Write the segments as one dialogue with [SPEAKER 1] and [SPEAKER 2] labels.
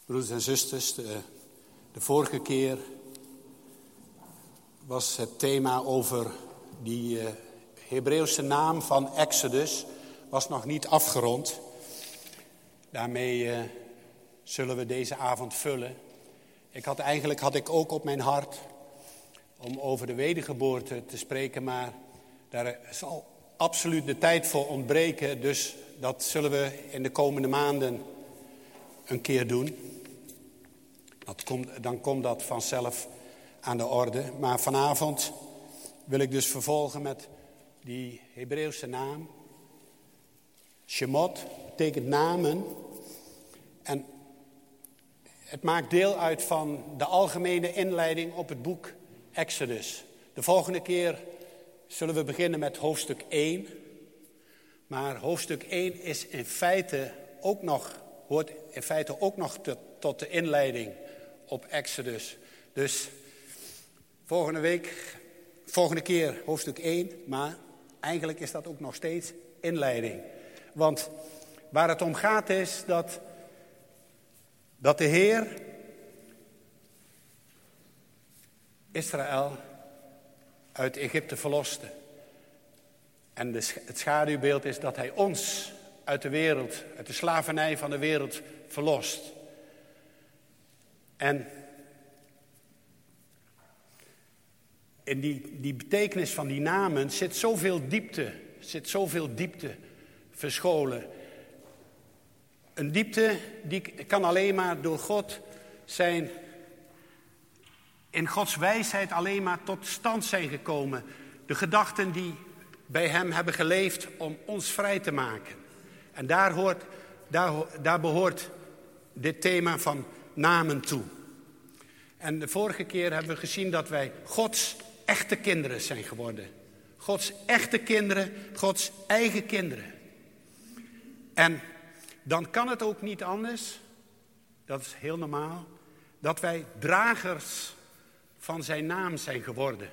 [SPEAKER 1] Broeders en zusters, de vorige keer was het thema over die Hebreeuwse naam van Exodus, was nog niet afgerond. Daarmee zullen we deze avond vullen. Eigenlijk had ik ook op mijn hart om over de wedergeboorte te spreken, maar daar zal absoluut de tijd voor ontbreken. Dus dat zullen we in de komende maanden een keer doen. Dan komt dat vanzelf aan de orde. Maar vanavond wil ik dus vervolgen met die Hebreeuwse naam. Shemot betekent namen. En het maakt deel uit van de algemene inleiding op het boek Exodus. De volgende keer zullen we beginnen met hoofdstuk 1. Maar hoofdstuk 1 is hoort in feite ook nog tot de inleiding op Exodus. Dus volgende keer hoofdstuk 1, maar eigenlijk is dat ook nog steeds inleiding. Want waar het om gaat is dat de Heer Israël uit Egypte verloste. En het schaduwbeeld is dat hij ons uit de slavernij van de wereld verlost. En in die betekenis van die namen zit zoveel diepte verscholen. Een diepte die kan alleen maar door God zijn, in Gods wijsheid alleen maar tot stand zijn gekomen. De gedachten die bij hem hebben geleefd om ons vrij te maken. En daar behoort dit thema van namen toe. En de vorige keer hebben we gezien dat wij Gods echte kinderen zijn geworden. Gods echte kinderen, Gods eigen kinderen. En dan kan het ook niet anders, dat is heel normaal, dat wij dragers van zijn naam zijn geworden.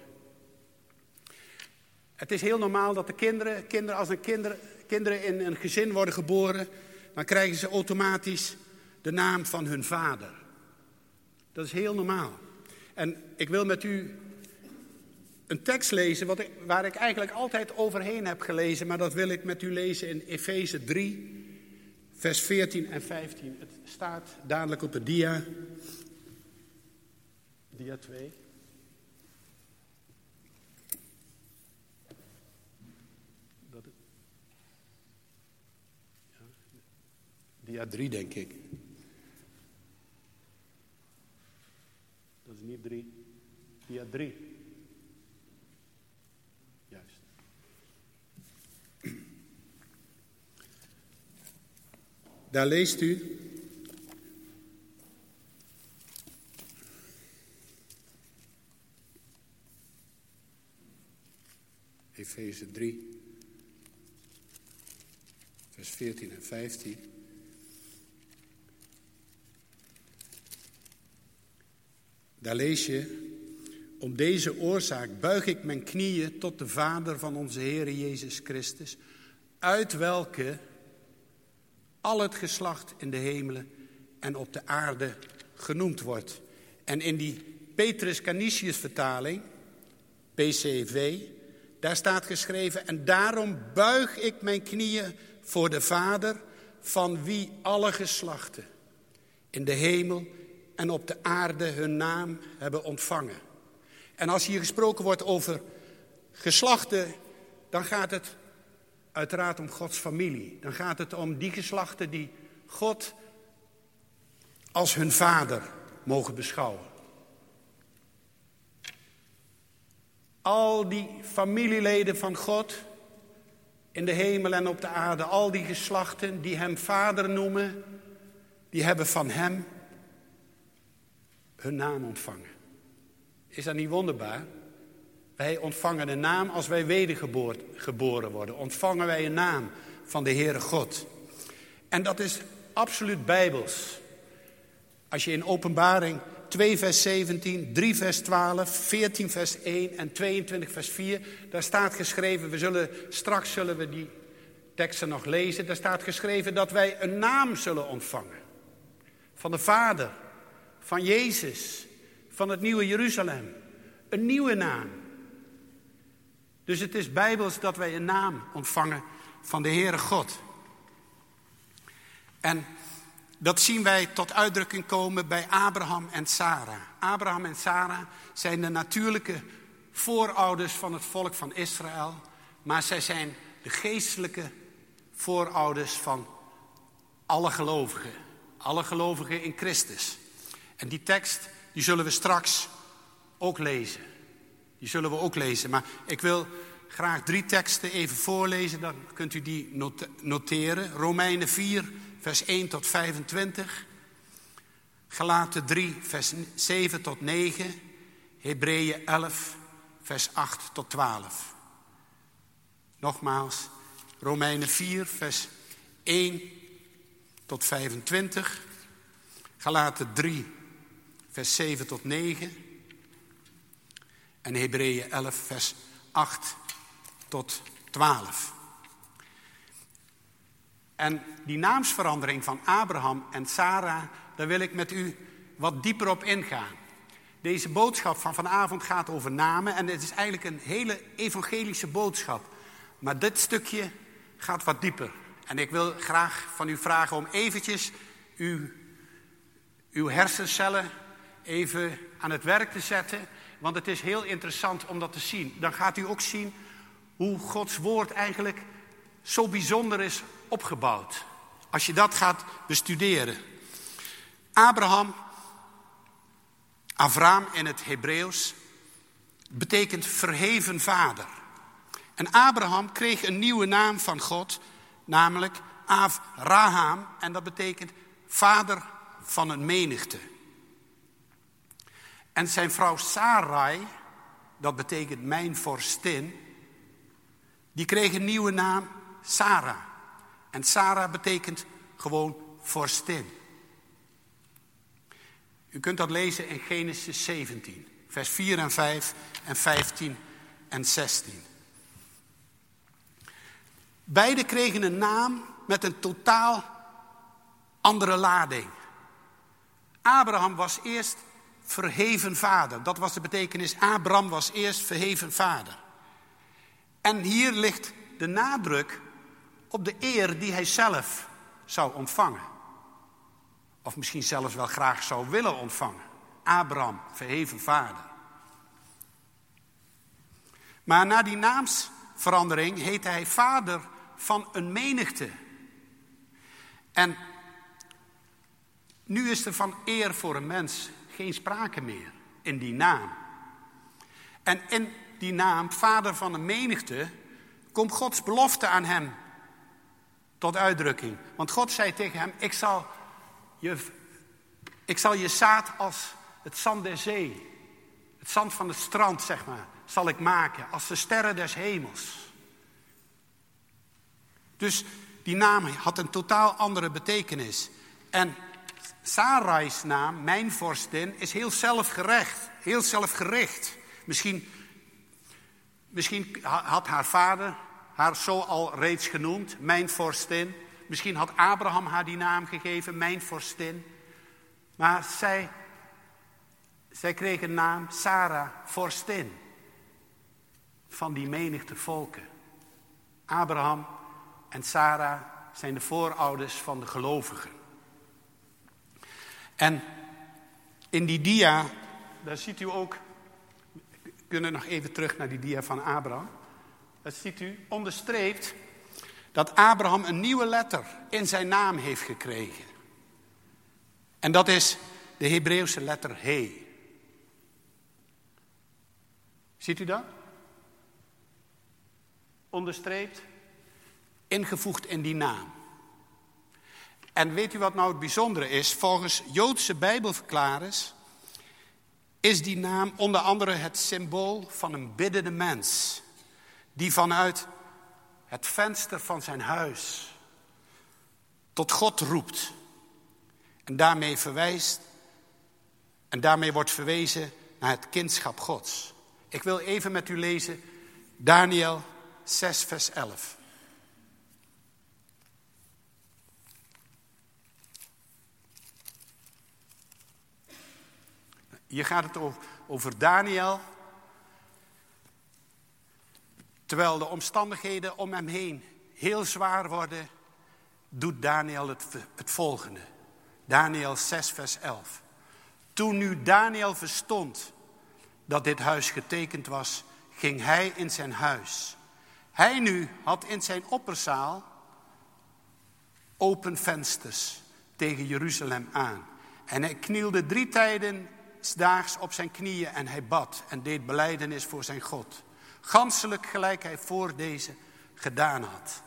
[SPEAKER 1] Het is heel normaal dat de kinderen in een gezin worden geboren, dan krijgen ze automatisch de naam van hun vader. Dat is heel normaal. En ik wil met u een tekst lezen waar ik eigenlijk altijd overheen heb gelezen, maar dat wil ik met u lezen in Efeze 3, vers 14 en 15. Het staat dadelijk op het dia 2. Dia 3, denk ik. Dat is niet 3. Dia 3. Juist. Daar leest u. Efeze 3. Vers 14 en 15. Daar lees je: om deze oorzaak buig ik mijn knieën tot de Vader van onze Heer Jezus Christus, uit welke al het geslacht in de hemelen en op de aarde genoemd wordt. En in die Petrus Canisius vertaling, PCV, daar staat geschreven: en daarom buig ik mijn knieën voor de Vader, van wie alle geslachten in de hemel en op de aarde hun naam hebben ontvangen. En als hier gesproken wordt over geslachten, dan gaat het uiteraard om Gods familie. Dan gaat het om die geslachten die God als hun vader mogen beschouwen. Al die familieleden van God in de hemel en op de aarde, al die geslachten die hem vader noemen, die hebben van hem hun naam ontvangen. Is dat niet wonderbaar? Wij ontvangen een naam als wij wedergeboren worden. Ontvangen wij een naam van de Heere God. En dat is absoluut bijbels. Als je in Openbaring 2 vers 17, 3 vers 12, 14 vers 1 en 22 vers 4... daar staat geschreven, straks zullen we die teksten nog lezen. Daar staat geschreven dat wij een naam zullen ontvangen. van de Vader, van Jezus, van het nieuwe Jeruzalem. Een nieuwe naam. Dus het is bijbels dat wij een naam ontvangen van de Heere God. En dat zien wij tot uitdrukking komen bij Abraham en Sara. Abraham en Sara zijn de natuurlijke voorouders van het volk van Israël. Maar zij zijn de geestelijke voorouders van alle gelovigen. Alle gelovigen in Christus. En die tekst, die zullen we straks ook lezen. Die zullen we ook lezen. Maar ik wil graag 3 teksten even voorlezen. Dan kunt u die noteren. Romeinen 4, vers 1 tot 25. Galaten 3, vers 7 tot 9. Hebreeën 11, vers 8 tot 12. Nogmaals, Romeinen 4, vers 1 tot 25. Galaten 3, vers 7 tot 9. En Hebreeën 11, vers 8 tot 12. En die naamsverandering van Abraham en Sara, daar wil ik met u wat dieper op ingaan. Deze boodschap van vanavond gaat over namen en het is eigenlijk een hele evangelische boodschap. Maar dit stukje gaat wat dieper. En ik wil graag van u vragen om eventjes uw hersencellen even aan het werk te zetten. Want het is heel interessant om dat te zien. Dan gaat u ook zien hoe Gods woord eigenlijk zo bijzonder is opgebouwd. Als je dat gaat bestuderen. Avram in het Hebreeuws, betekent verheven vader. En Abraham kreeg een nieuwe naam van God, namelijk Avraham. En dat betekent vader van een menigte. En zijn vrouw Sarai, dat betekent mijn vorstin, die kreeg een nieuwe naam, Sarah. En Sarah betekent gewoon vorstin. U kunt dat lezen in Genesis 17, vers 4 en 5 en 15 en 16. Beide kregen een naam met een totaal andere lading. Abraham was eerst verheven vader. Dat was de betekenis. Abram was eerst verheven vader. En hier ligt de nadruk op de eer die hij zelf zou ontvangen. Of misschien zelfs wel graag zou willen ontvangen. Abram, verheven vader. Maar na die naamsverandering heette hij vader van een menigte. En nu is er van eer voor een mens geen sprake meer in die naam. En in die naam, vader van een menigte, komt Gods belofte aan hem tot uitdrukking. Want God zei tegen hem, ik zal je zaad als het zand der zee, het zand van het strand, zeg maar, zal ik maken, als de sterren des hemels. Dus die naam had een totaal andere betekenis. En Sarai's naam, mijn vorstin, is heel zelfgericht. Misschien had haar vader haar zo al reeds genoemd, mijn vorstin. Misschien had Abraham haar die naam gegeven, mijn vorstin. Maar zij kreeg een naam, Sarah, vorstin. Van die menigte volken. Abraham en Sarah zijn de voorouders van de gelovigen. En in die dia, daar ziet u ook, we kunnen nog even terug naar die dia van Abraham. Daar ziet u onderstreept dat Abraham een nieuwe letter in zijn naam heeft gekregen. En dat is de Hebreeuwse letter He. Ziet u dat? Onderstreept, ingevoegd in die naam. En weet u wat nou het bijzondere is? Volgens Joodse Bijbelverklarers is die naam onder andere het symbool van een biddende mens. Die vanuit het venster van zijn huis tot God roept. En daarmee wordt verwezen naar het kindschap Gods. Ik wil even met u lezen Daniël 6 vers 11. Hier gaat het over Daniel. Terwijl de omstandigheden om hem heen heel zwaar worden, doet Daniel het volgende. Daniel 6 vers 11. Toen nu Daniel verstond dat dit huis getekend was, ging hij in zijn huis. Hij nu had in zijn opperzaal open vensters tegen Jeruzalem aan. En hij knielde 3 tijden 's daags op zijn knieën en hij bad en deed belijdenis voor zijn God. Ganselijk gelijk hij voor deze gedaan had.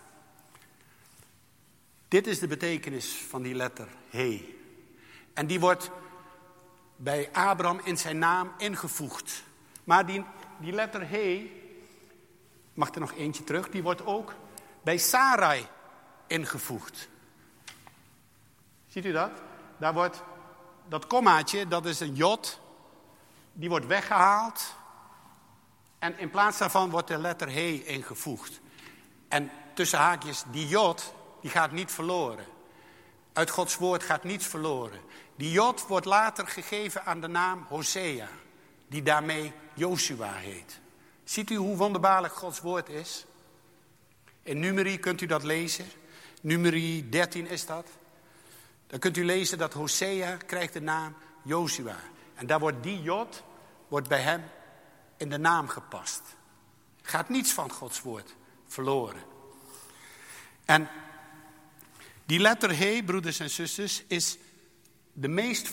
[SPEAKER 1] Dit is de betekenis van die letter He. En die wordt bij Abraham in zijn naam ingevoegd. Maar die letter He, mag er nog eentje terug, die wordt ook bij Sarai ingevoegd. Ziet u dat? Daar wordt dat kommaatje, dat is een jod, die wordt weggehaald. En in plaats daarvan wordt de letter He ingevoegd. En tussen haakjes, die jod, die gaat niet verloren. Uit Gods woord gaat niets verloren. Die jod wordt later gegeven aan de naam Hosea, die daarmee Josua heet. Ziet u hoe wonderbaarlijk Gods woord is? In Numeri kunt u dat lezen. Numeri 13 is dat. Dan kunt u lezen dat Hosea krijgt de naam Josua. En daar wordt die jod bij hem in de naam gepast. Gaat niets van Gods woord verloren. En die letter He, broeders en zusters, is de meest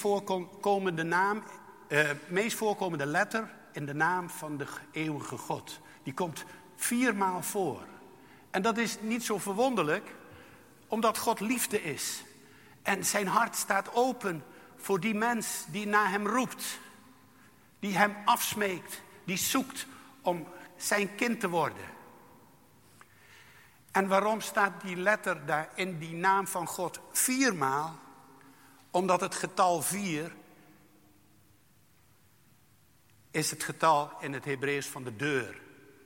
[SPEAKER 1] voorkomende letter in de naam van de eeuwige God. Die komt 4 maal voor. En dat is niet zo verwonderlijk, omdat God liefde is. En zijn hart staat open voor die mens die naar hem roept. Die hem afsmeekt, die zoekt om zijn kind te worden. En waarom staat die letter daar in die naam van God 4 maal? Omdat het getal 4 is het getal in het Hebreeuws van de deur.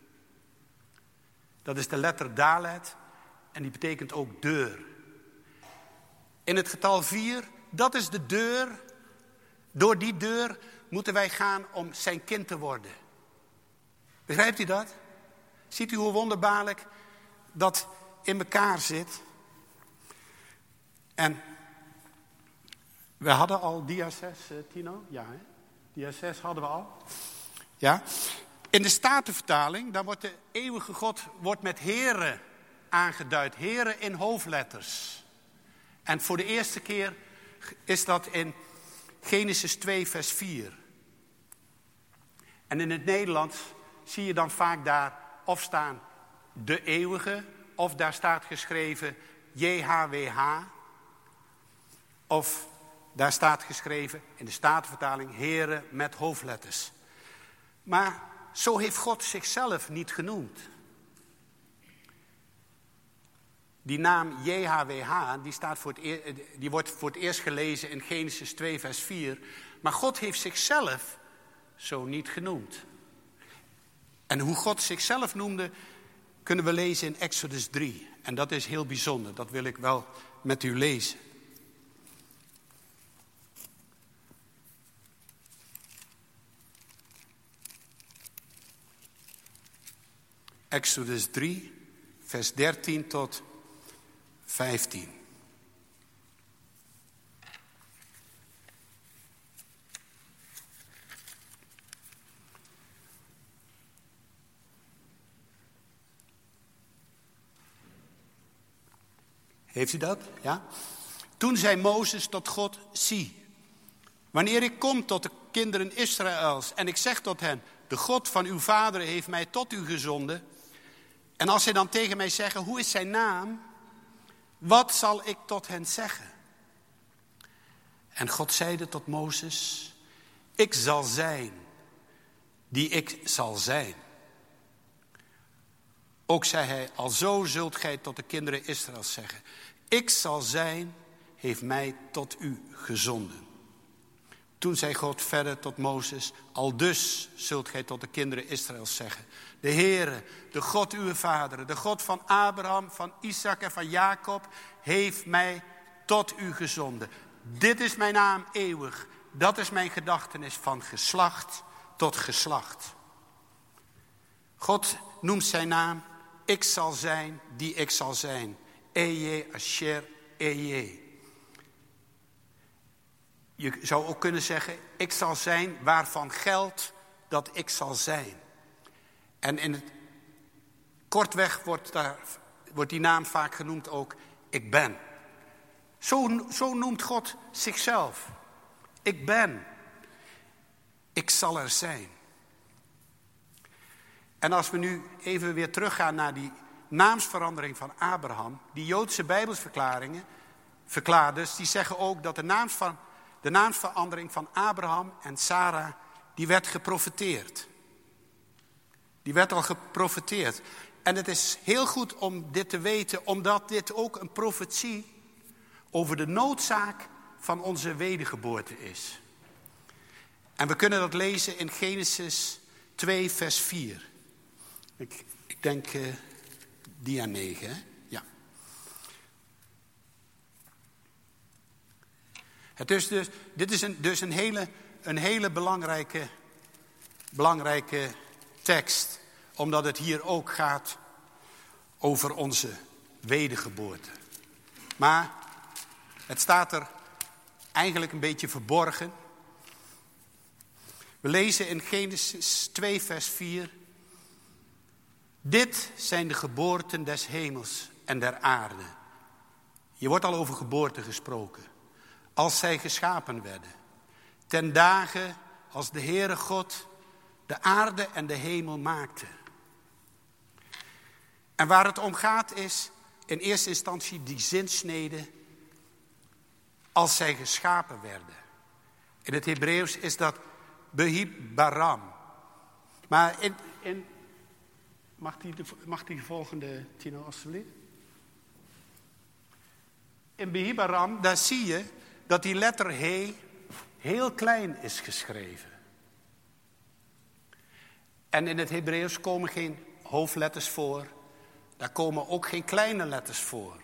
[SPEAKER 1] Dat is de letter Dalet en die betekent ook deur. In het getal 4, dat is de deur. Door die deur moeten wij gaan om zijn kind te worden. Begrijpt u dat? Ziet u hoe wonderbaarlijk dat in elkaar zit? En we hadden al dia 6, Tino? Ja, hè? Dia 6 hadden we al. Ja. In de Statenvertaling, daar wordt de eeuwige God met Here aangeduid. Here in hoofdletters. En voor de eerste keer is dat in Genesis 2 vers 4. En in het Nederlands zie je dan vaak daar of staan de eeuwige, of daar staat geschreven JHWH. Of daar staat geschreven in de Statenvertaling Here met hoofdletters. Maar zo heeft God zichzelf niet genoemd. Die naam JHWH, die wordt voor het eerst gelezen in Genesis 2 vers 4. Maar God heeft zichzelf zo niet genoemd. En hoe God zichzelf noemde, kunnen we lezen in Exodus 3. En dat is heel bijzonder, dat wil ik wel met u lezen. Exodus 3, vers 13 tot 15. Heeft u dat? Ja? Toen zei Mozes tot God, zie, wanneer ik kom tot de kinderen Israëls en ik zeg tot hen, de God van uw vader heeft mij tot u gezonden. En als zij dan tegen mij zeggen, hoe is zijn naam? Wat zal ik tot hen zeggen? En God zeide tot Mozes, ik zal zijn, die ik zal zijn. Ook zei hij, alzo zult gij tot de kinderen Israëls zeggen, ik zal zijn, heeft mij tot u gezonden. Toen zei God verder tot Mozes, aldus zult gij tot de kinderen Israëls zeggen, de Heere, de God uw vaderen, de God van Abraham, van Isaac en van Jacob, heeft mij tot u gezonden. Dit is mijn naam eeuwig, Dat is mijn gedachtenis van geslacht tot geslacht. God noemt zijn naam, ik zal zijn die ik zal zijn. Eje Asher Eje. Je zou ook kunnen zeggen, ik zal zijn waarvan geldt dat ik zal zijn. En in het kortweg wordt die naam vaak genoemd ook, ik ben. Zo noemt God zichzelf. Ik ben. Ik zal er zijn. En als we nu even weer teruggaan naar die naamsverandering van Abraham. Die Joodse Bijbelsverklaarders, die zeggen ook dat de naamsverandering van Abraham en Sarah, die werd geprofeteerd. Die werd al geprofeteerd. En het is heel goed om dit te weten, omdat dit ook een profetie over de noodzaak van onze wedergeboorte is. En we kunnen dat lezen in Genesis 2 vers 4. Ik denk dia 9, hè? Ja. Dit is een hele belangrijke tekst, omdat het hier ook gaat over onze wedergeboorte. Maar het staat er eigenlijk een beetje verborgen. We lezen in Genesis 2 vers 4. Dit zijn de geboorten des hemels en der aarde. Hier wordt al over geboorte gesproken. Als zij geschapen werden. Ten dagen als de Heere God de aarde en de hemel maakte. En waar het om gaat is in eerste instantie die zinsnede. Als zij geschapen werden. In het Hebreeuws is dat behibaram. Maar mag die volgende, Tino, alsjeblieft? In behibaram, daar zie je dat die letter he heel klein is geschreven. En in het Hebreeuws komen geen hoofdletters voor. Daar komen ook geen kleine letters voor.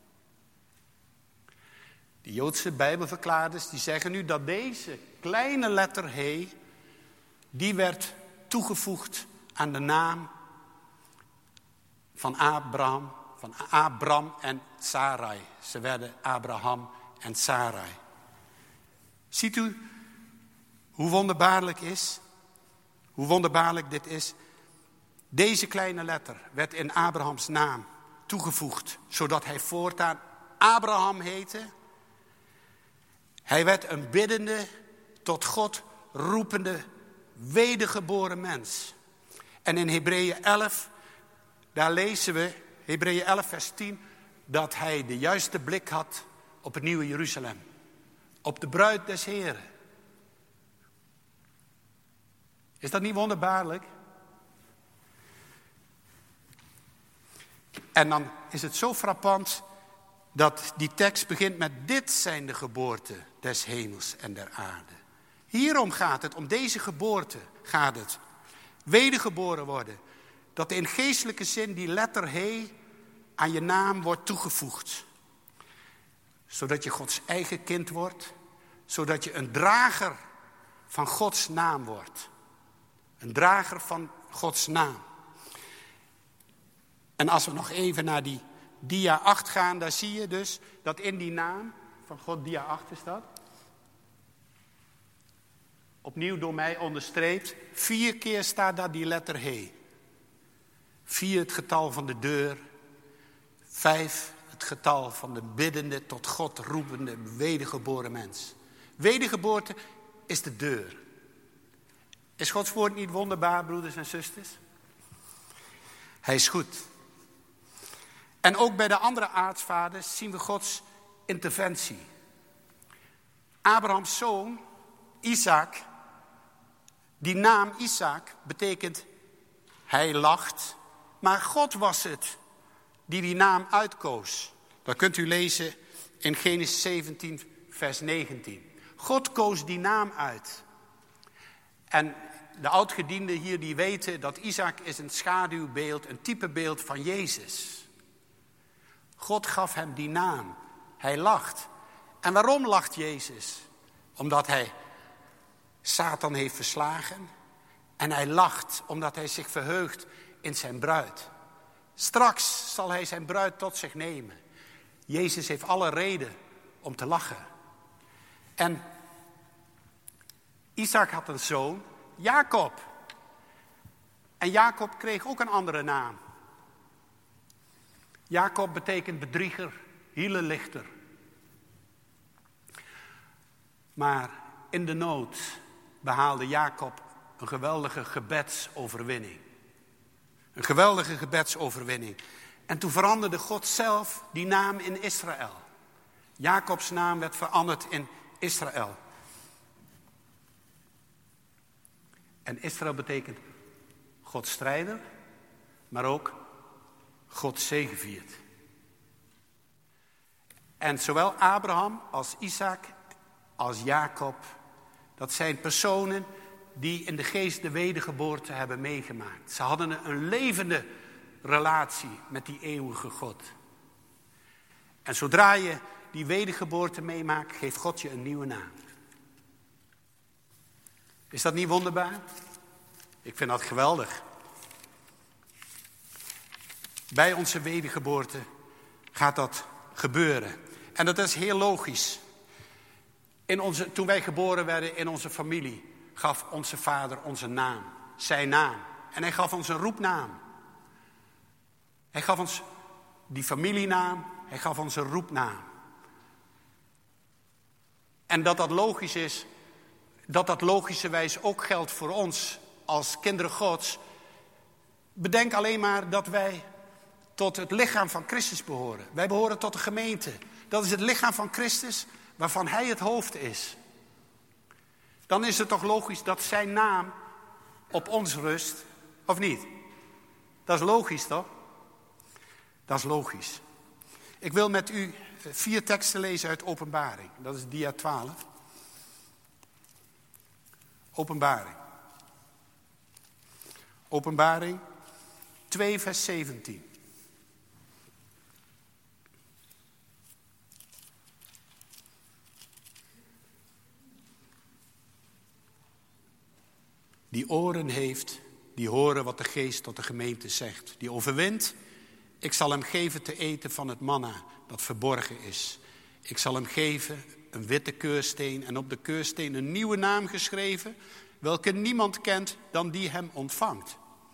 [SPEAKER 1] De Joodse Bijbelverklaarders die zeggen nu dat deze kleine letter he, die werd toegevoegd aan de naam van Abram en Sarai. Ze werden Abraham en Sarai. Ziet u hoe wonderbaarlijk is? Hoe wonderbaarlijk dit is? Deze kleine letter werd in Abrahams naam toegevoegd, zodat hij voortaan Abraham heette. Hij werd een biddende, tot God roepende, wedergeboren mens. En in Hebreeën 11, daar lezen we, Hebreeën 11 vers 10, dat hij de juiste blik had op het nieuwe Jeruzalem. Op de bruid des Heren. Is dat niet wonderbaarlijk? En dan is het zo frappant dat die tekst begint met dit zijn de geboorten des hemels en der aarde. Hierom gaat het, om deze geboorte gaat het. Wedergeboren worden. Dat in geestelijke zin die letter he aan je naam wordt toegevoegd. Zodat je Gods eigen kind wordt. Zodat je een drager van Gods naam wordt. Een drager van Gods naam. En als we nog even naar die dia 8 gaan, daar zie je dus dat in die naam van God, dia 8 is dat. Opnieuw door mij onderstreept, 4 keer staat daar die letter he. 4 het getal van de deur. 5 het getal van de biddende, tot God roepende, wedergeboren mens. Wedergeboorte is de deur. Is Gods woord niet wonderbaar, broeders en zusters? Hij is goed. En ook bij de andere aartsvaders zien we Gods interventie. Abrahams zoon, Isaac, die naam Isaac betekent hij lacht, maar God was het die naam uitkoos. Dat kunt u lezen in Genesis 17 vers 19. God koos die naam uit. En de oudgedienden hier die weten dat Isaac is een schaduwbeeld, een typebeeld van Jezus. God gaf hem die naam. Hij lacht. En waarom lacht Jezus? Omdat hij Satan heeft verslagen. En hij lacht omdat hij zich verheugt in zijn bruid. Straks zal hij zijn bruid tot zich nemen. Jezus heeft alle reden om te lachen. En Isaac had een zoon, Jacob. En Jacob kreeg ook een andere naam. Jacob betekent bedrieger, hielenlichter. Maar in de nood behaalde Jacob een geweldige gebedsoverwinning. Een geweldige gebedsoverwinning. En toen veranderde God zelf die naam in Israël. Jacobs naam werd veranderd in Israël. En Israël betekent God strijder, maar ook God zegeviert. En zowel Abraham als Isaac als Jacob, dat zijn personen die in de geest de wedergeboorte hebben meegemaakt. Ze hadden een levende relatie met die eeuwige God. En zodra je die wedergeboorte meemaakt, geeft God je een nieuwe naam. Is dat niet wonderbaar? Ik vind dat geweldig. Bij onze wedergeboorte gaat dat gebeuren. En dat is heel logisch. Toen wij geboren werden in onze familie, gaf onze vader onze naam, zijn naam. En hij gaf ons een roepnaam. Hij gaf ons die familienaam, hij gaf ons een roepnaam. En dat logisch is, dat logischerwijs ook geldt voor ons als kinderen Gods. Bedenk alleen maar dat wij tot het lichaam van Christus behoren. Wij behoren tot de gemeente. Dat is het lichaam van Christus waarvan hij het hoofd is. Dan is het toch logisch dat zijn naam op ons rust, of niet? Dat is logisch, toch? Dat is logisch. Ik wil met u 4 teksten lezen uit Openbaring. Dat is dia 12. Openbaring. Openbaring 2 vers 17. Die oren heeft, die horen wat de geest tot de gemeente zegt. Die overwint, ik zal hem geven te eten van het manna dat verborgen is. Ik zal hem geven een witte keursteen en op de keursteen een nieuwe naam geschreven, welke niemand kent dan die hem ontvangt.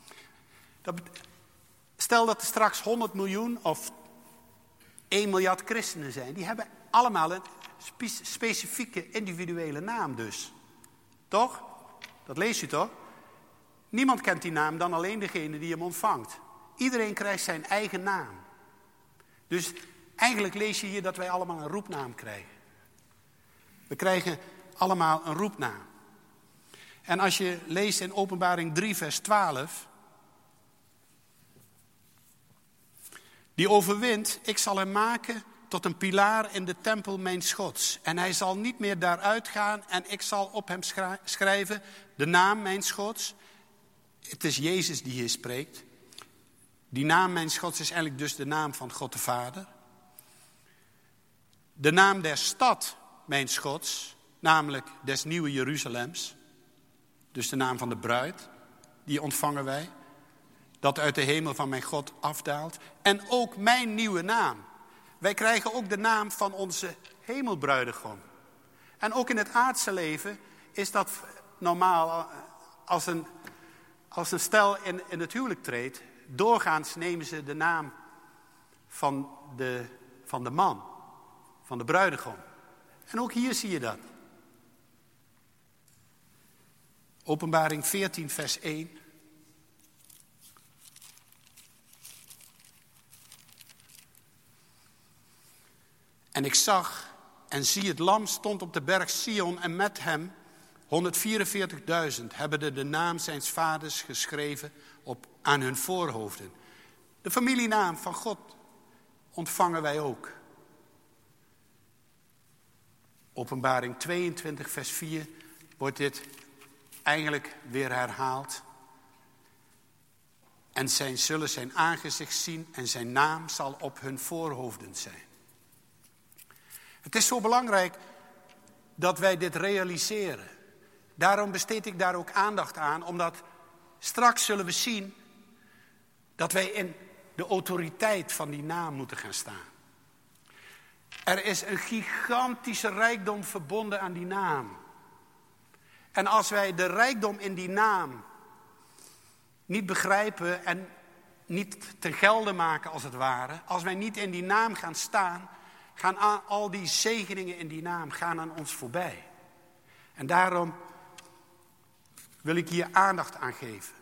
[SPEAKER 1] Stel dat er straks 100 miljoen of 1 miljard christenen zijn. Die hebben allemaal een specifieke individuele naam dus. Toch? Dat leest u toch? Niemand kent die naam dan alleen degene die hem ontvangt. Iedereen krijgt zijn eigen naam. Dus eigenlijk lees je hier dat wij allemaal een roepnaam krijgen. We krijgen allemaal een roepnaam. En als je leest in Openbaring 3 vers 12. Die overwint, ik zal hem maken tot een pilaar in de tempel mijns Gods. En hij zal niet meer daaruit gaan en ik zal op hem schrijven de naam mijns Gods. Het is Jezus die hier spreekt. Die naam mijns Gods is eigenlijk dus de naam van God de Vader. De naam der stad mijns Gods, namelijk des nieuwe Jeruzalems. Dus de naam van de bruid, die ontvangen wij. Dat uit de hemel van mijn God afdaalt. En ook mijn nieuwe naam. Wij krijgen ook de naam van onze hemelbruidegom. En ook in het aardse leven is dat normaal als een stel in het huwelijk treedt. Doorgaans nemen ze de naam van de man, van de bruidegom. En ook hier zie je dat. Openbaring 14 vers 1. En ik zag en zie het lam stond op de berg Sion en met hem 144.000 hebben de naam zijns vaders geschreven aan hun voorhoofden. De familienaam van God ontvangen wij ook. Openbaring 22 vers 4 wordt dit eigenlijk weer herhaald. En zij zullen zijn aangezicht zien en zijn naam zal op hun voorhoofden zijn. Het is zo belangrijk dat wij dit realiseren. Daarom besteed ik daar ook aandacht aan, omdat straks zullen we zien dat wij in de autoriteit van die naam moeten gaan staan. Er is een gigantische rijkdom verbonden aan die naam. En als wij de rijkdom in die naam niet begrijpen en niet ten gelde maken als het ware, als wij niet in die naam gaan staan, gaan al die zegeningen in die naam gaan aan ons voorbij. En daarom wil ik hier aandacht aan geven.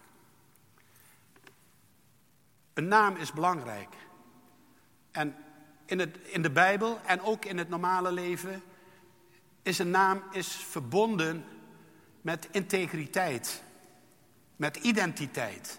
[SPEAKER 1] Een naam is belangrijk. En in de Bijbel en ook in het normale leven is een naam verbonden met integriteit, met identiteit.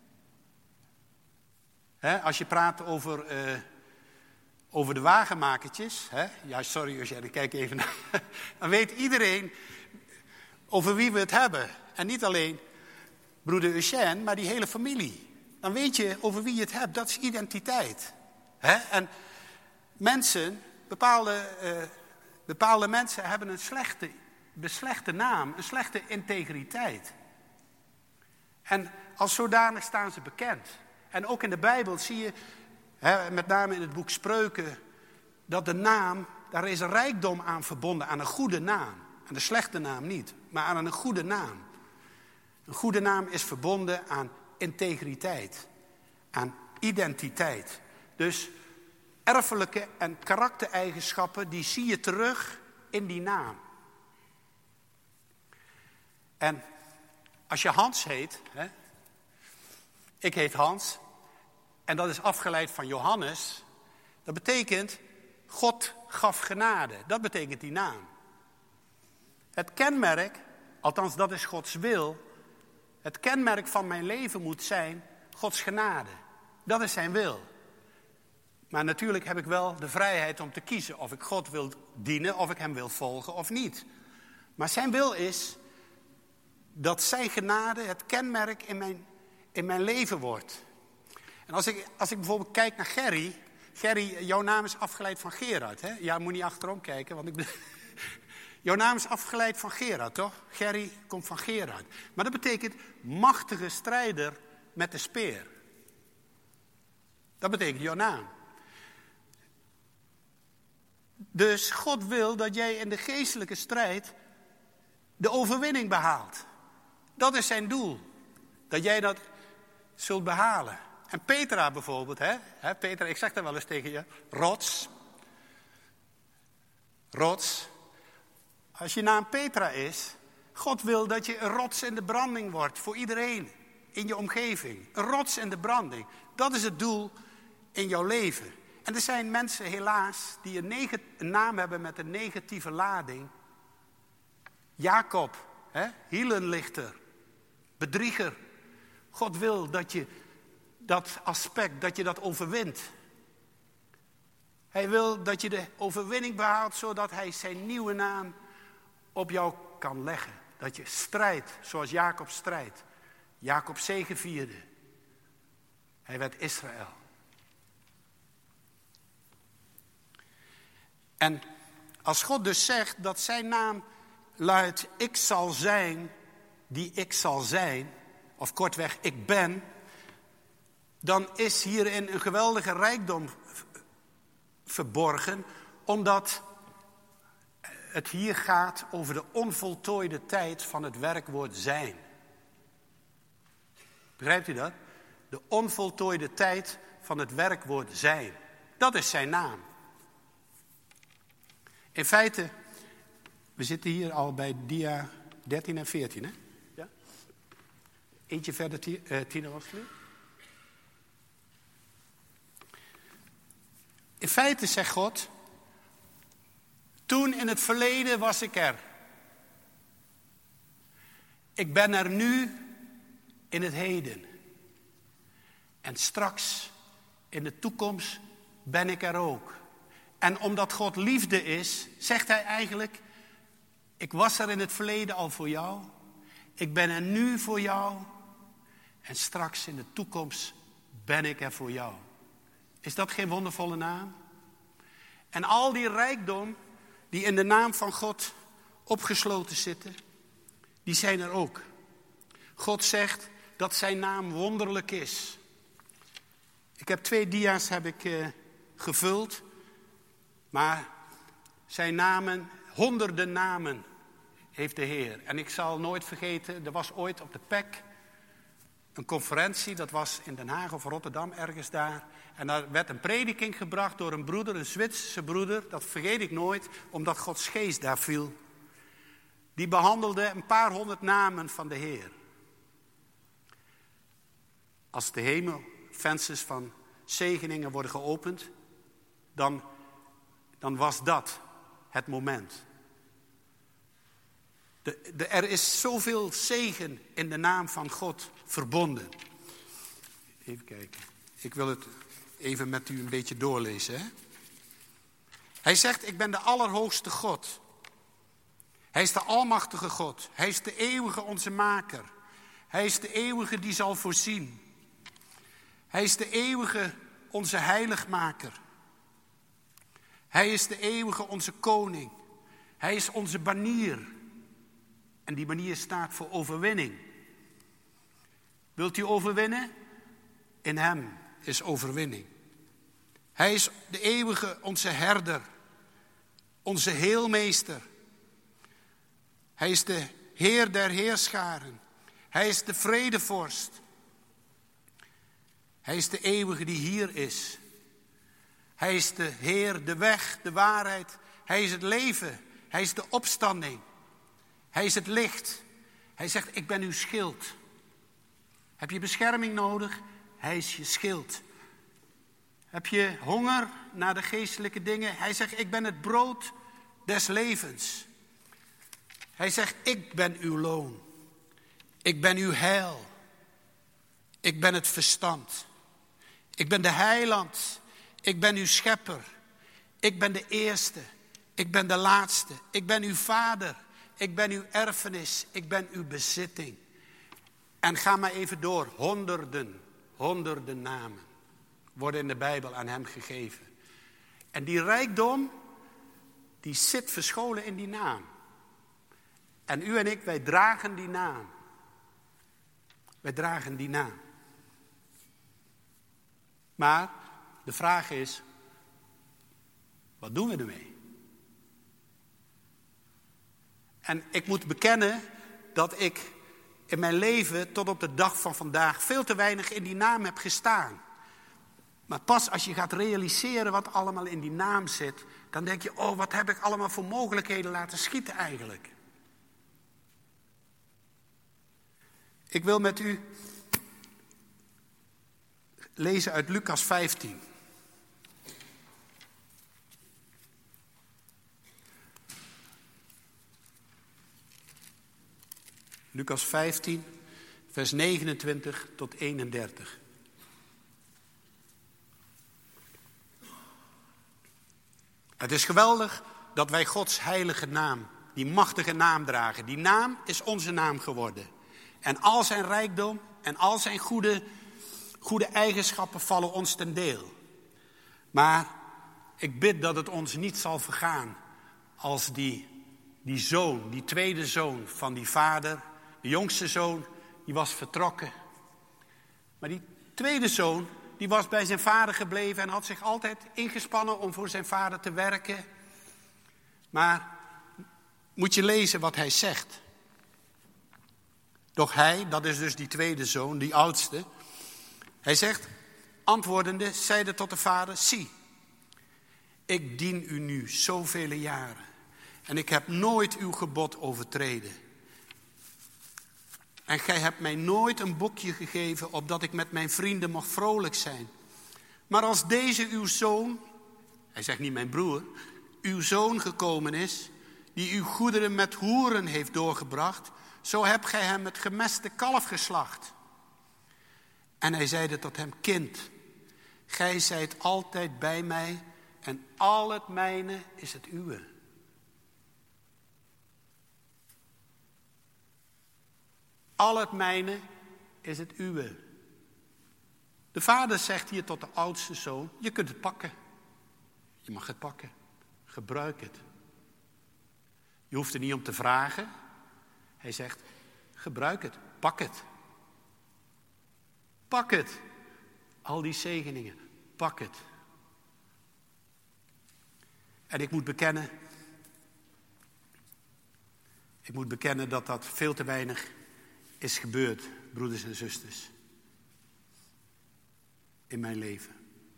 [SPEAKER 1] Als je praat over de wagenmakertjes, ja sorry Eugène, ik kijk even naar, dan weet iedereen over wie we het hebben. En niet alleen broeder Eugène, maar die hele familie. Dan weet je over wie je het hebt, dat is identiteit. En mensen, bepaalde mensen hebben een slechte naam, een slechte integriteit. En als zodanig staan ze bekend. En ook in de Bijbel zie je, met name in het boek Spreuken, dat de naam, daar is een rijkdom aan verbonden, aan een goede naam. Aan de slechte naam niet, maar aan een goede naam. Een goede naam is verbonden aan integriteit, aan identiteit. Dus erfelijke en karaktereigenschappen, die zie je terug in die naam. En als je Hans heet, ik heet Hans, en dat is afgeleid van Johannes, dat betekent God gaf genade. Dat betekent die naam. Het kenmerk, althans dat is Gods wil, het kenmerk van mijn leven moet zijn Gods genade. Dat is zijn wil. Maar natuurlijk heb ik wel de vrijheid om te kiezen of ik God wil dienen, of ik hem wil volgen of niet. Maar zijn wil is dat zijn genade het kenmerk in mijn leven wordt. En als ik bijvoorbeeld kijk naar Gerry. Gerry, jouw naam is afgeleid van Gerard. Hè? Ja, moet niet achterom kijken, want jouw naam is afgeleid van Gerard, toch? Gerry komt van Gerard. Maar dat betekent machtige strijder met de speer. Dat betekent jouw naam. Dus God wil dat jij in de geestelijke strijd de overwinning behaalt. Dat is zijn doel. Dat jij dat zult behalen. En Petra bijvoorbeeld, Petra, ik zeg dat wel eens tegen je. Rots. Als je naam Petra is, God wil dat je een rots in de branding wordt voor iedereen in je omgeving. Een rots in de branding. Dat is het doel in jouw leven. En er zijn mensen helaas die een naam hebben met een negatieve lading. Jacob, hielenlichter, bedrieger. God wil dat je dat aspect, dat je dat overwint. Hij wil dat je de overwinning behaalt, zodat hij zijn nieuwe naam op jou kan leggen. Dat je strijdt zoals Jacob strijdt. Jacob zegevierde. Hij werd Israël. En als God dus zegt dat zijn naam luidt, ik zal zijn die ik zal zijn, of kortweg ik ben, dan is hierin een geweldige rijkdom verborgen, omdat het hier gaat over de onvoltooide tijd van het werkwoord zijn. Begrijpt u dat? De onvoltooide tijd van het werkwoord zijn. Dat is zijn naam. In feite, we zitten hier al bij dia 13 en 14, hè? Ja? Eentje verder, Tina, alsjeblieft. In feite zegt God, toen in het verleden was ik er. Ik ben er nu in het heden. En straks in de toekomst ben ik er ook. En omdat God liefde is, zegt hij eigenlijk, ik was er in het verleden al voor jou. Ik ben er nu voor jou. En straks in de toekomst ben ik er voor jou. Is dat geen wondervolle naam? En al die rijkdom die in de naam van God opgesloten zitten, die zijn er ook. God zegt dat zijn naam wonderlijk is. Ik heb 2 dia's gevuld, maar zijn namen, honderden namen heeft de Heer. En ik zal nooit vergeten, er was ooit op de PEC een conferentie, dat was in Den Haag of Rotterdam, ergens daar. En daar werd een prediking gebracht door een broeder, een Zwitserse broeder, dat vergeet ik nooit, omdat Gods geest daar viel. Die behandelde een paar 100 namen van de Heer. Als de hemelvensters van zegeningen worden geopend, dan was dat het moment. Er is zoveel zegen in de naam van God verbonden. Even kijken. Ik wil het even met u een beetje doorlezen. Hè? Hij zegt, ik ben de Allerhoogste God. Hij is de Almachtige God. Hij is de eeuwige onze maker. Hij is de eeuwige die zal voorzien. Hij is de eeuwige onze heiligmaker. Hij is de eeuwige onze koning. Hij is onze banier. En die banier staat voor overwinning. Wilt u overwinnen? In hem is overwinning. Hij is de eeuwige onze herder. Onze heelmeester. Hij is de Heer der heerscharen. Hij is de vredevorst. Hij is de eeuwige die hier is. Hij is de Heer, de weg, de waarheid. Hij is het leven. Hij is de opstanding. Hij is het licht. Hij zegt, ik ben uw schild. Heb je bescherming nodig? Hij is je schild. Heb je honger naar de geestelijke dingen? Hij zegt, ik ben het brood des levens. Hij zegt, ik ben uw loon. Ik ben uw heil. Ik ben het verstand. Ik ben de heiland. Ik ben uw schepper. Ik ben de eerste. Ik ben de laatste. Ik ben uw vader. Ik ben uw erfenis. Ik ben uw bezitting. En ga maar even door. Honderden namen worden in de Bijbel aan hem gegeven. En die rijkdom, die zit verscholen in die naam. En u en ik, wij dragen die naam. Wij dragen die naam. Maar de vraag is, wat doen we ermee? En ik moet bekennen dat ik in mijn leven tot op de dag van vandaag veel te weinig in die naam heb gestaan. Maar pas als je gaat realiseren wat allemaal in die naam zit, dan denk je, oh, wat heb ik allemaal voor mogelijkheden laten schieten eigenlijk. Ik wil met u lezen uit Lucas 15. Lucas 15, vers 29 tot 31. Het is geweldig dat wij Gods heilige naam, die machtige naam dragen. Die naam is onze naam geworden. En al zijn rijkdom en al zijn goede eigenschappen vallen ons ten deel. Maar ik bid dat het ons niet zal vergaan als die zoon, die tweede zoon van die vader, de jongste zoon, die was vertrokken. Maar die tweede zoon, die was bij zijn vader gebleven en had zich altijd ingespannen om voor zijn vader te werken. Maar moet je lezen wat hij zegt. Doch hij, dat is dus die tweede zoon, die oudste. Hij zegt, antwoordende, zeide tot de vader, zie, ik dien u nu zoveel jaren. En ik heb nooit uw gebod overtreden. En gij hebt mij nooit een boekje gegeven, opdat ik met mijn vrienden mocht vrolijk zijn. Maar als deze uw zoon, hij zegt niet mijn broer, uw zoon gekomen is, die uw goederen met hoeren heeft doorgebracht, zo hebt gij hem het gemeste kalf geslacht. En hij zeide tot hem, kind, gij zijt altijd bij mij en al het mijne is het uwe. Al het mijne is het uwe. De vader zegt hier tot de oudste zoon, je kunt het pakken. Je mag het pakken. Gebruik het. Je hoeft er niet om te vragen. Hij zegt, Gebruik het. Pak het. Pak het. Al die zegeningen. Pak het. En ik moet bekennen dat dat veel te weinig is gebeurd, broeders en zusters. In mijn leven.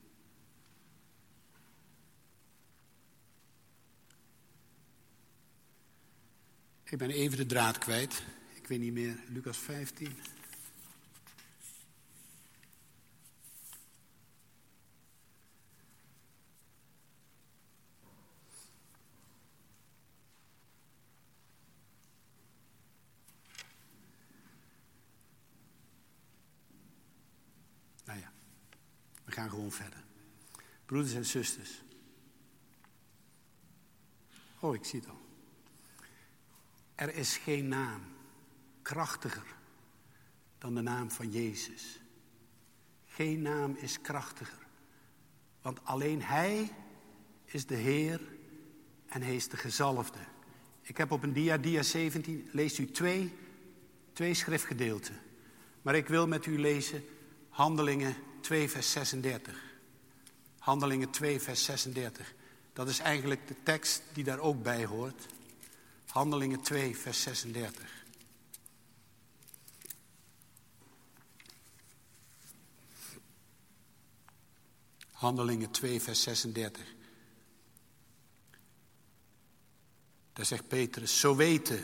[SPEAKER 1] Ik ben even de draad kwijt. Ik weet niet meer, Lucas 15. Nou ja, we gaan gewoon verder. Broeders en zusters. Oh, ik zie het al. Er is geen naam krachtiger dan de naam van Jezus. Geen naam is krachtiger. Want alleen Hij is de Heer en Hij is de gezalfde. Ik heb op een dia 17, leest u twee schriftgedeelten. Maar ik wil met u lezen Handelingen 2 vers 36. Handelingen 2 vers 36. Dat is eigenlijk de tekst die daar ook bij hoort. Handelingen 2 vers 36. Handelingen 2 vers 36. Daar zegt Petrus, zo weten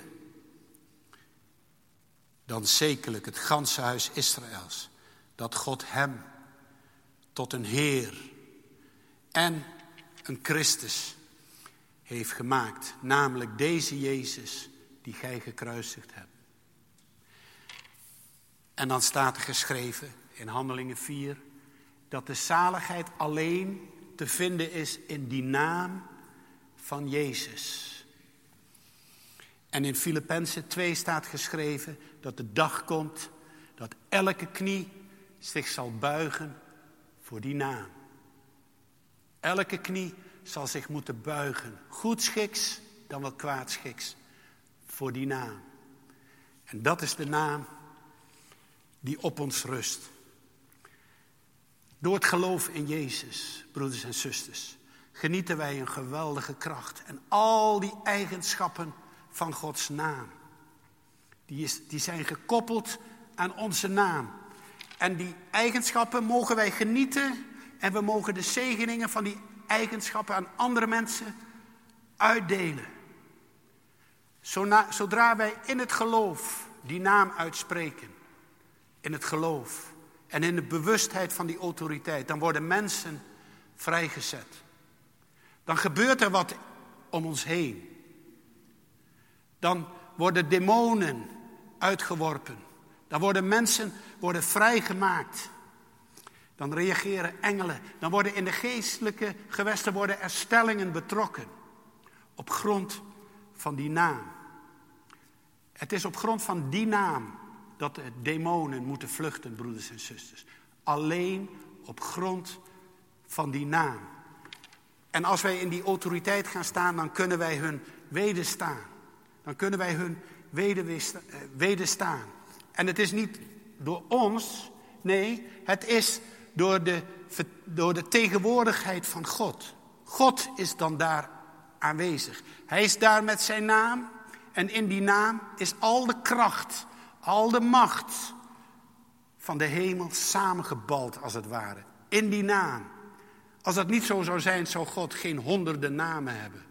[SPEAKER 1] dan zekerlijk het ganse huis Israëls, dat God hem tot een Heer en een Christus heeft gemaakt. Namelijk deze Jezus die gij gekruisigd hebt. En dan staat er geschreven in Handelingen 4... dat de zaligheid alleen te vinden is in die naam van Jezus. En in Filippenzen 2 staat geschreven dat de dag komt dat elke knie zich zal buigen voor die naam. Elke knie zal zich moeten buigen, goedschiks dan wel kwaadschiks, voor die naam. En dat is de naam die op ons rust. Door het geloof in Jezus, broeders en zusters, genieten wij een geweldige kracht. En al die eigenschappen van Gods naam, die zijn gekoppeld aan onze naam. En die eigenschappen mogen wij genieten en we mogen de zegeningen van die eigenschappen aan andere mensen uitdelen. Zodra wij in het geloof die naam uitspreken, in het geloof en in de bewustheid van die autoriteit, dan worden mensen vrijgezet. Dan gebeurt er wat om ons heen. Dan worden demonen uitgeworpen. Dan worden mensen vrijgemaakt. Dan reageren engelen. Dan worden in de geestelijke gewesten er stellingen betrokken. Op grond van die naam. Het is op grond van die naam dat de demonen moeten vluchten, broeders en zusters. Alleen op grond van die naam. En als wij in die autoriteit gaan staan, dan kunnen wij hun wederstaan. Dan kunnen wij hun wederstaan. En het is niet door ons, nee, het is door de tegenwoordigheid van God. God is dan daar aanwezig. Hij is daar met zijn naam. En in die naam is al de kracht, al de macht van de hemel samengebald als het ware. In die naam. Als dat niet zo zou zijn, zou God geen honderden namen hebben.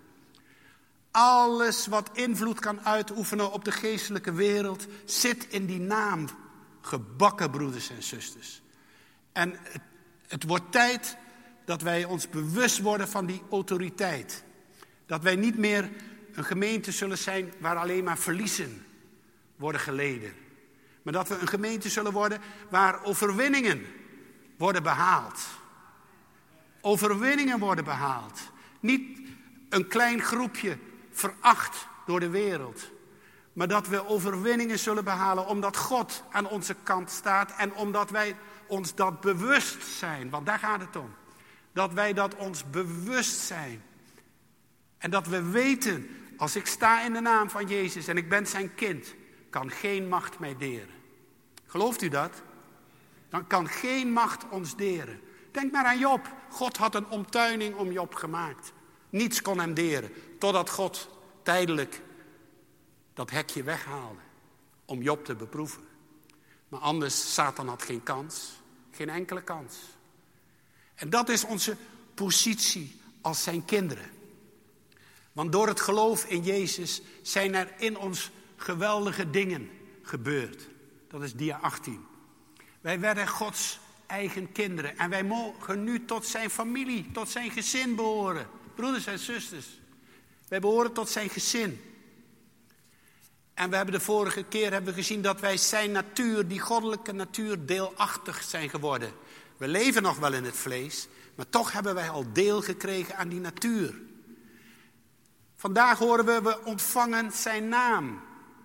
[SPEAKER 1] Alles wat invloed kan uitoefenen op de geestelijke wereld zit in die naam gebakken, broeders en zusters. En het wordt tijd dat wij ons bewust worden van die autoriteit. Dat wij niet meer een gemeente zullen zijn waar alleen maar verliezen worden geleden. Maar dat we een gemeente zullen worden waar overwinningen worden behaald. Overwinningen worden behaald. Niet een klein groepje veracht door de wereld. Maar dat we overwinningen zullen behalen omdat God aan onze kant staat. En omdat wij ons dat bewust zijn. Want daar gaat het om. Dat wij dat ons bewust zijn. En dat we weten, als ik sta in de naam van Jezus en ik ben zijn kind. kan geen macht mij deren. Gelooft u dat? Dan kan geen macht ons deren. Denk maar aan Job. God had een omtuining om Job gemaakt. Niets kon hem deren. Totdat God tijdelijk dat hekje weghaalde. Om Job te beproeven. Maar anders, Satan had geen kans. Geen enkele kans. En dat is onze positie als zijn kinderen. Want door het geloof in Jezus zijn er in ons geweldige dingen gebeurd. Dat is dia 18. Wij werden Gods eigen kinderen. En wij mogen nu tot zijn familie, tot zijn gezin behoren. Broeders en zusters. Wij behoren tot zijn gezin. En we hebben de vorige keer gezien dat wij zijn natuur, die goddelijke natuur, deelachtig zijn geworden. We leven nog wel in het vlees, maar toch hebben wij al deel gekregen aan die natuur. Vandaag horen we ontvangen zijn naam.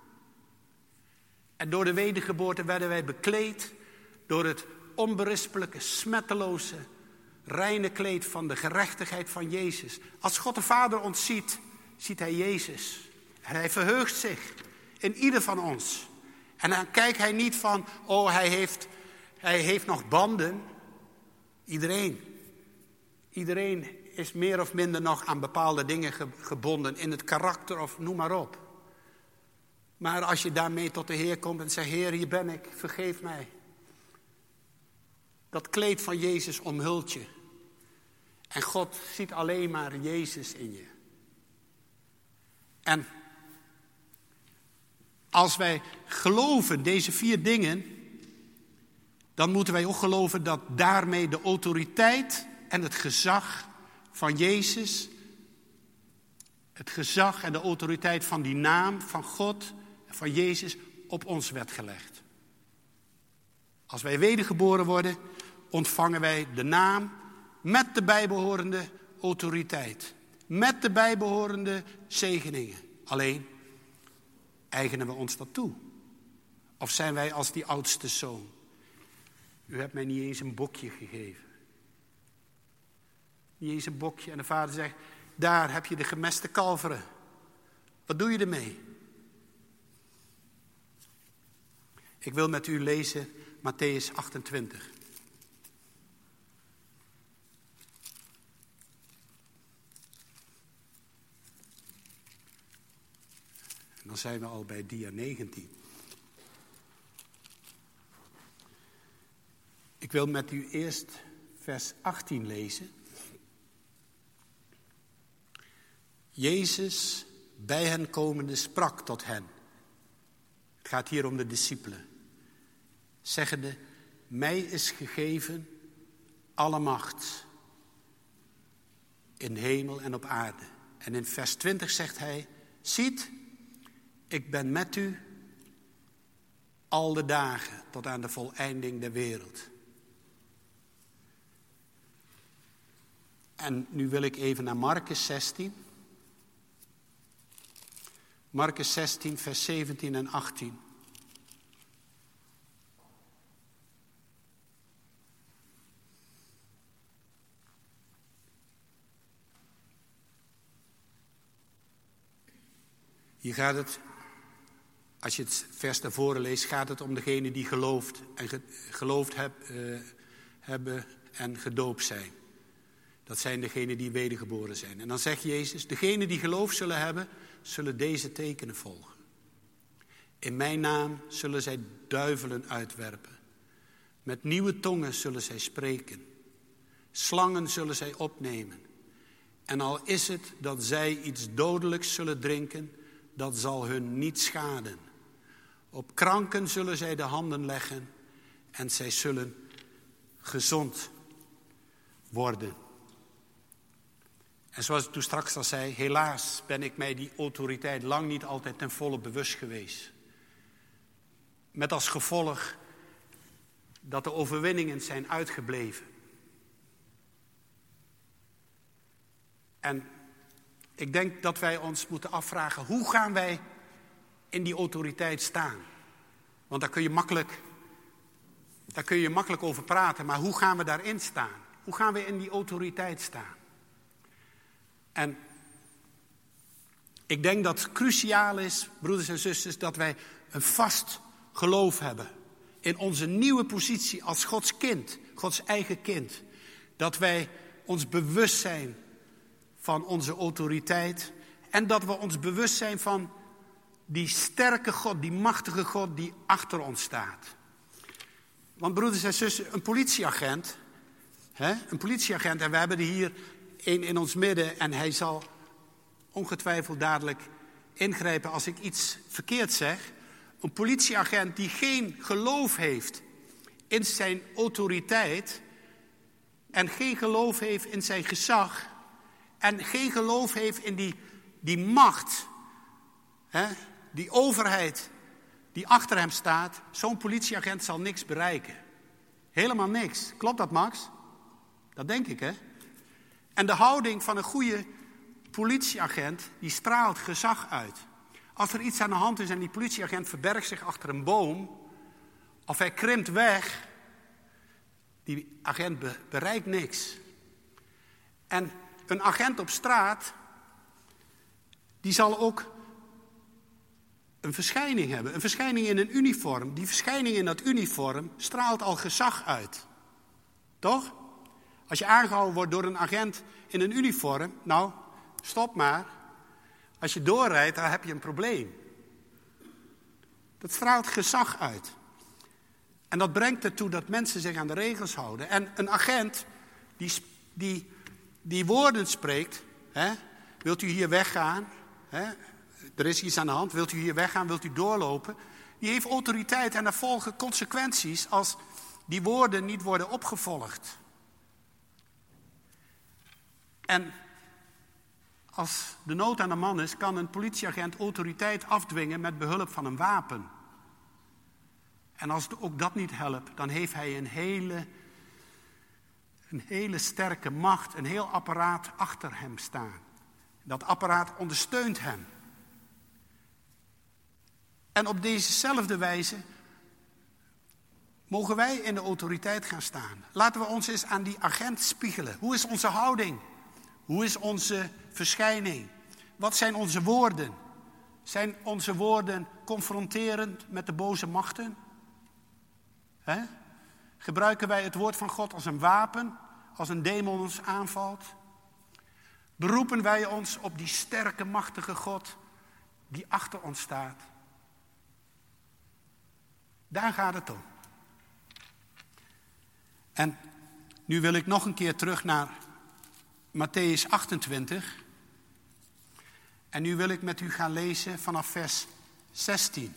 [SPEAKER 1] En door de wedergeboorte werden wij bekleed door het onberispelijke, smetteloze, reine kleed van de gerechtigheid van Jezus. Als God de Vader ons ziet, ziet hij Jezus. En hij verheugt zich in ieder van ons. En dan kijkt hij niet van, oh hij heeft nog banden. Iedereen is meer of minder nog aan bepaalde dingen gebonden in het karakter of noem maar op. Maar als je daarmee tot de Heer komt en zegt, Heer, hier ben ik, vergeef mij. Dat kleed van Jezus omhult je. En God ziet alleen maar Jezus in je. En als wij geloven deze 4 dingen, dan moeten wij ook geloven dat daarmee de autoriteit en het gezag van Jezus, het gezag en de autoriteit van die naam van God, van Jezus, op ons werd gelegd. Als wij wedergeboren worden, ontvangen wij de naam met de bijbehorende autoriteit. Met de bijbehorende zegeningen. Alleen, eigenen we ons dat toe? Of zijn wij als die oudste zoon? U hebt mij niet eens een bokje gegeven. Niet eens een bokje. En de vader zegt, daar heb je de gemeste kalveren. Wat doe je ermee? Ik wil met u lezen Mattheüs 28. En dan zijn we al bij dia 19. Ik wil met u eerst vers 18 lezen. Jezus, bij hen komende, sprak tot hen. Het gaat hier om de discipelen. Zeggende, mij is gegeven alle macht in hemel en op aarde. En in vers 20 zegt hij, ziet, ik ben met u al de dagen tot aan de voleinding der wereld. En nu wil ik even naar Marcus 16. Marcus 16, vers 17 en 18. Hier gaat het, als je het vers daarvoor leest, gaat het om degene die geloofd hebben en gedoopt zijn. Dat zijn degenen die wedergeboren zijn. En dan zegt Jezus, degenen die geloof zullen hebben, zullen deze tekenen volgen. In mijn naam zullen zij duivelen uitwerpen. Met nieuwe tongen zullen zij spreken. Slangen zullen zij opnemen. En al is het dat zij iets dodelijks zullen drinken, dat zal hun niet schaden. Op kranken zullen zij de handen leggen en zij zullen gezond worden. En zoals ik toen straks al zei, helaas ben ik mij die autoriteit lang niet altijd ten volle bewust geweest. Met als gevolg dat de overwinningen zijn uitgebleven. En ik denk dat wij ons moeten afvragen, hoe gaan wij in die autoriteit staan? Want daar kun je makkelijk over praten, maar hoe gaan we daarin staan? Hoe gaan we in die autoriteit staan? En Ik denk dat het cruciaal is, broeders en zusters, dat wij een vast geloof hebben. In onze nieuwe positie als Gods kind, Gods eigen kind. Dat wij ons bewust zijn van onze autoriteit. En dat we ons bewust zijn van die sterke God, die machtige God die achter ons staat. Want broeders en zusters, een politieagent, en we hebben er hier een in ons midden en hij zal ongetwijfeld dadelijk ingrijpen als ik iets verkeerd zeg. Een politieagent die geen geloof heeft in zijn autoriteit en geen geloof heeft in zijn gezag en geen geloof heeft in die macht, die overheid die achter hem staat, zo'n politieagent zal niks bereiken. Helemaal niks. Klopt dat, Max? Dat denk ik, hè? En de houding van een goede politieagent, die straalt gezag uit. Als er iets aan de hand is en die politieagent verbergt zich achter een boom, of hij krimpt weg, die agent bereikt niks. En een agent op straat, die zal ook een verschijning hebben. Een verschijning in een uniform. Die verschijning in dat uniform straalt al gezag uit. Toch? Als je aangehouden wordt door een agent in een uniform, nou, stop maar. Als je doorrijdt, dan heb je een probleem. Dat straalt gezag uit. En dat brengt ertoe dat mensen zich aan de regels houden. En een agent die woorden spreekt, wilt u hier weggaan? Er is iets aan de hand, wilt u hier weggaan, wilt u doorlopen? Die heeft autoriteit en daar volgen consequenties als die woorden niet worden opgevolgd. En als de nood aan de man is, kan een politieagent autoriteit afdwingen met behulp van een wapen. En als ook dat niet helpt, dan heeft hij een hele sterke macht, een heel apparaat achter hem staan. Dat apparaat ondersteunt hem. En op dezezelfde wijze mogen wij in de autoriteit gaan staan. Laten we ons eens aan die agent spiegelen. Hoe is onze houding? Hoe is onze verschijning? Wat zijn onze woorden? Zijn onze woorden confronterend met de boze machten? Gebruiken wij het woord van God als een wapen, als een demon ons aanvalt? Beroepen wij ons op die sterke, machtige God die achter ons staat? Daar gaat het om. En nu wil ik nog een keer terug naar Mattheüs 28. En nu wil ik met u gaan lezen vanaf vers 16.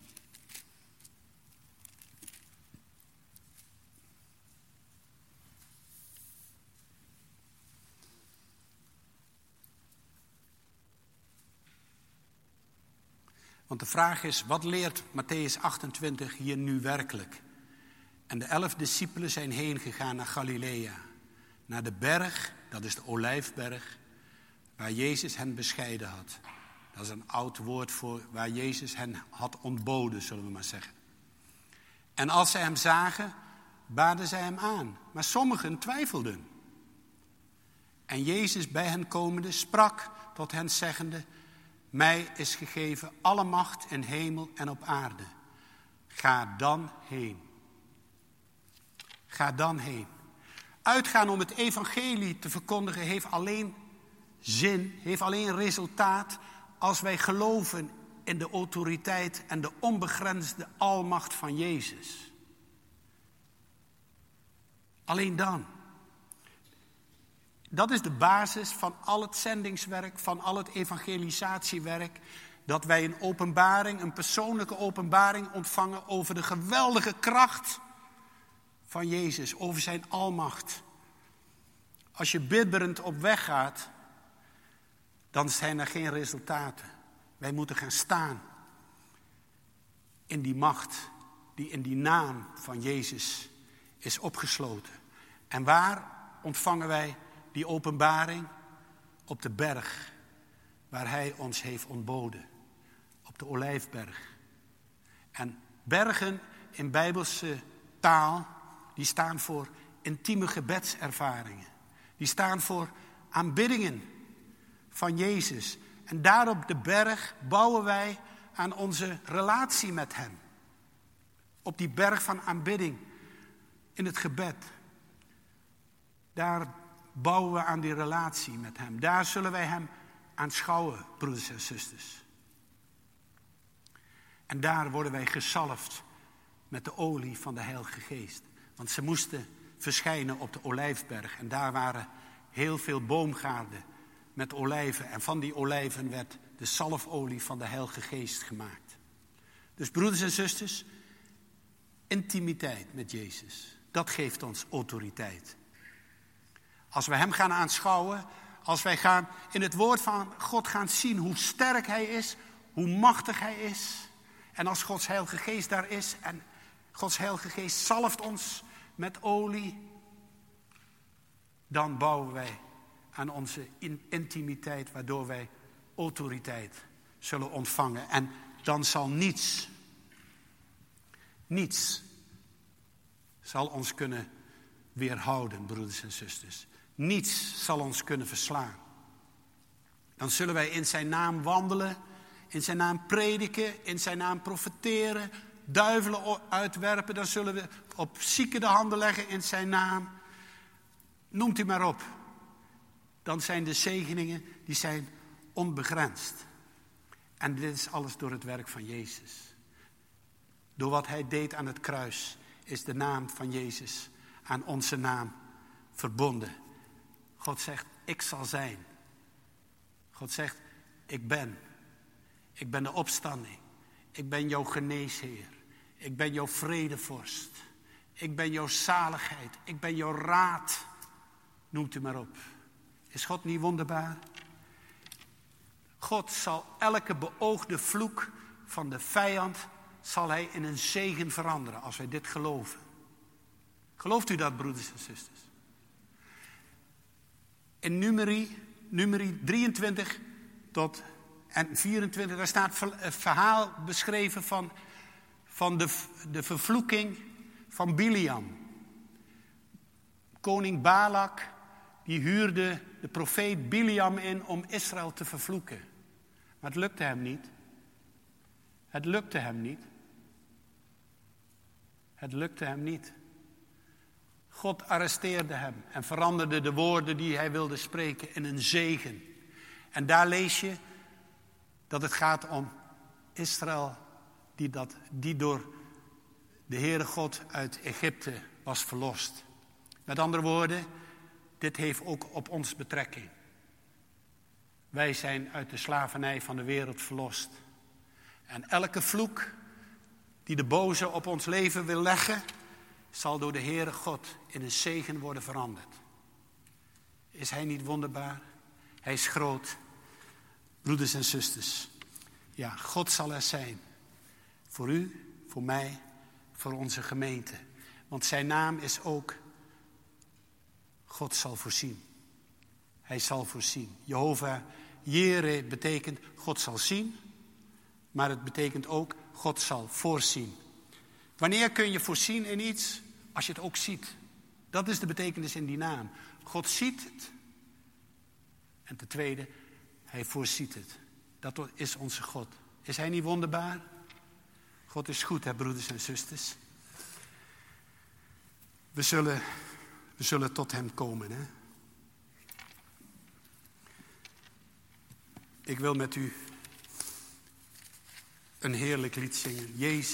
[SPEAKER 1] Want de vraag is, wat leert Mattheüs 28 hier nu werkelijk? En de 11 discipelen zijn heen gegaan naar Galilea. Naar de berg, dat is de Olijfberg, waar Jezus hen bescheiden had. Dat is een oud woord voor waar Jezus hen had ontboden, zullen we maar zeggen. En als zij hem zagen, baden zij hem aan. Maar sommigen twijfelden. En Jezus bij hen komende sprak tot hen zeggende: mij is gegeven alle macht in hemel en op aarde. Ga dan heen. Ga dan heen. Uitgaan om het evangelie te verkondigen heeft alleen zin, heeft alleen resultaat als wij geloven in de autoriteit en de onbegrensde almacht van Jezus. Alleen dan. Dat is de basis van al het zendingswerk, van al het evangelisatiewerk. Dat wij een openbaring, een persoonlijke openbaring ontvangen over de geweldige kracht van Jezus, over zijn almacht. Als je bibberend op weg gaat, dan zijn er geen resultaten. Wij moeten gaan staan in die macht die in die naam van Jezus is opgesloten. En waar ontvangen wij die openbaring? Op de berg waar hij ons heeft ontboden. Op de Olijfberg. En bergen in Bijbelse taal, die staan voor intieme gebedservaringen. Die staan voor aanbiddingen van Jezus. En daar op de berg bouwen wij aan onze relatie met hem. Op die berg van aanbidding, in het gebed. Daar bouwen we aan die relatie met hem. Daar zullen wij hem aanschouwen, broeders en zusters. En daar worden wij gezalfd met de olie van de Heilige Geest. Want ze moesten verschijnen op de Olijfberg. En daar waren heel veel boomgaarden met olijven. En van die olijven werd de zalfolie van de Heilige Geest gemaakt. Dus broeders en zusters, intimiteit met Jezus. Dat geeft ons autoriteit. Als we hem gaan aanschouwen, als wij gaan in het woord van God gaan zien hoe sterk hij is, hoe machtig hij is. En als Gods Heilige Geest daar is en Gods Heilige Geest zalft ons met olie, dan bouwen wij aan onze intimiteit, waardoor wij autoriteit zullen ontvangen. En dan zal niets zal ons kunnen weerhouden, broeders en zusters. Niets zal ons kunnen verslaan. Dan zullen wij in zijn naam wandelen, in zijn naam prediken, in zijn naam profeteren, duivelen uitwerpen. Dan zullen we op zieken de handen leggen in zijn naam. Noemt u maar op. Dan zijn de zegeningen, die zijn onbegrensd. En dit is alles door het werk van Jezus. Door wat hij deed aan het kruis is de naam van Jezus aan onze naam verbonden. God zegt, ik zal zijn. God zegt, ik ben. Ik ben de opstanding. Ik ben jouw geneesheer. Ik ben jouw vredevorst. Ik ben jouw zaligheid. Ik ben jouw raad. Noemt u maar op. Is God niet wonderbaar? God zal elke beoogde vloek van de vijand zal hij in een zegen veranderen als wij dit geloven. Gelooft u dat, broeders en zusters? In Numeri 23 tot en 24, daar staat een verhaal beschreven van de vervloeking van Biliam. Koning Balak, die huurde de profeet Biliam in om Israël te vervloeken. Maar het lukte hem niet. Het lukte hem niet. Het lukte hem niet. God arresteerde hem en veranderde de woorden die hij wilde spreken in een zegen. En daar lees je dat het gaat om Israël die door de Heere God uit Egypte was verlost. Met andere woorden, dit heeft ook op ons betrekking. Wij zijn uit de slavernij van de wereld verlost. En elke vloek die de boze op ons leven wil leggen, zal door de Heere God in een zegen worden veranderd. Is hij niet wonderbaar? Hij is groot. Broeders en zusters. Ja, God zal er zijn. Voor u, voor mij, voor onze gemeente. Want zijn naam is ook God zal voorzien. Hij zal voorzien. Jehovah Jireh betekent God zal zien. Maar het betekent ook God zal voorzien. Wanneer kun je voorzien in iets? Als je het ook ziet. Dat is de betekenis in die naam. God ziet het. En ten tweede, hij voorziet het. Dat is onze God. Is hij niet wonderbaar? God is goed, hè, broeders en zusters. We zullen tot hem komen, hè. Ik wil met u een heerlijk lied zingen. Jezus.